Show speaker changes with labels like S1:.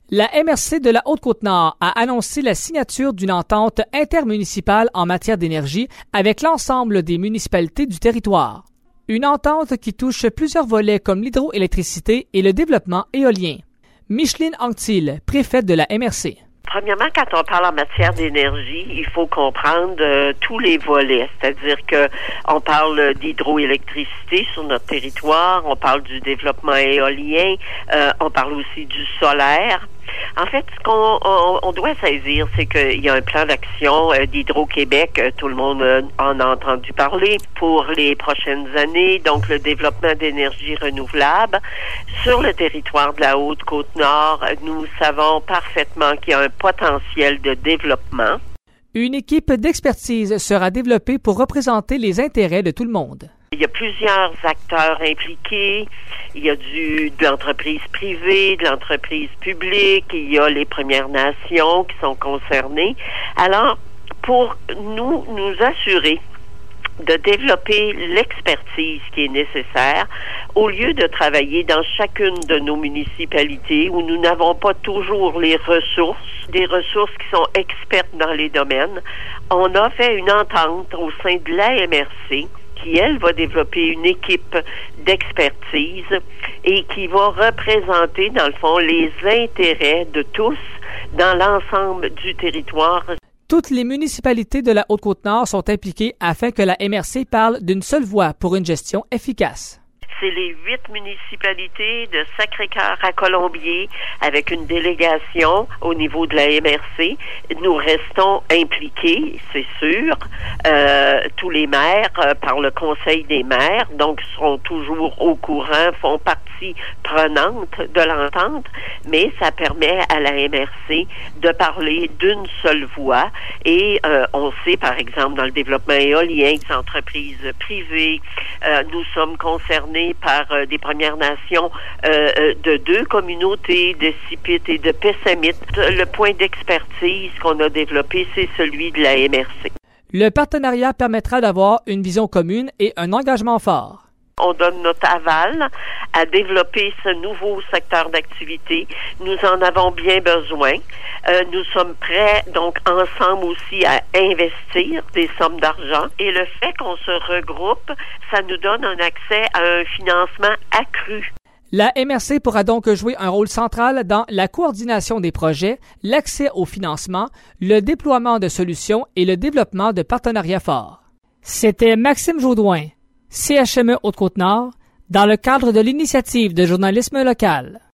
S1: La MRC de la Haute-Côte-Nord a annoncé la signature d'une entente intermunicipale en matière d'énergie avec l'ensemble des municipalités du territoire. Une entente qui touche plusieurs volets comme l'hydroélectricité et le développement éolien. Micheline Anctil, préfète de la MRC.
S2: Premièrement, quand on parle en matière d'énergie, il faut comprendre tous les volets. C'est-à-dire que on parle d'hydroélectricité sur notre territoire, on parle du développement éolien, on parle aussi du solaire. En fait, ce qu'on doit saisir, c'est qu'il y a un plan d'action d'Hydro-Québec, tout le monde en a entendu parler, pour les prochaines années, donc le développement d'énergie renouvelable. Sur le territoire de la Haute-Côte-Nord, nous savons parfaitement qu'il y a un potentiel de développement.
S1: Une équipe d'expertise sera développée pour représenter les intérêts de tout le monde.
S2: Il y a plusieurs acteurs impliqués. Il y a de l'entreprise privée, de l'entreprise publique. Il y a les Premières Nations qui sont concernées. Alors, pour nous assurer de développer l'expertise qui est nécessaire, au lieu de travailler dans chacune de nos municipalités où nous n'avons pas toujours les ressources, des ressources qui sont expertes dans les domaines, on a fait une entente au sein de l'AMRC qui, elle, va développer une équipe d'expertise et qui va représenter, dans le fond, les intérêts de tous dans l'ensemble du territoire.
S1: Toutes les municipalités de la Haute-Côte-Nord sont impliquées afin que la MRC parle d'une seule voix pour une gestion efficace.
S2: C'est les 8 municipalités de Sacré-Cœur à Colombier avec une délégation au niveau de la MRC. Nous restons impliqués, c'est sûr. Tous les maires par le Conseil des maires, donc seront toujours au courant, font partie prenante de l'entente, mais ça permet à la MRC de parler d'une seule voix et on sait par exemple dans le développement éolien, les entreprises privées, nous sommes concernés par des Premières Nations de 2 communautés, de Sipit et de Pessamit. Le point d'expertise qu'on a développé, c'est celui de la MRC.
S1: Le partenariat permettra d'avoir une vision commune et un engagement fort.
S2: On donne notre aval à développer ce nouveau secteur d'activité. Nous en avons bien besoin. Nous sommes prêts, donc, ensemble aussi à investir des sommes d'argent. Et le fait qu'on se regroupe, ça nous donne un accès à un financement accru.
S1: La MRC pourra donc jouer un rôle central dans la coordination des projets, l'accès au financement, le déploiement de solutions et le développement de partenariats forts. C'était Maxime Jaudoin, CHME Haute-Côte-Nord, dans le cadre de l'initiative de journalisme local.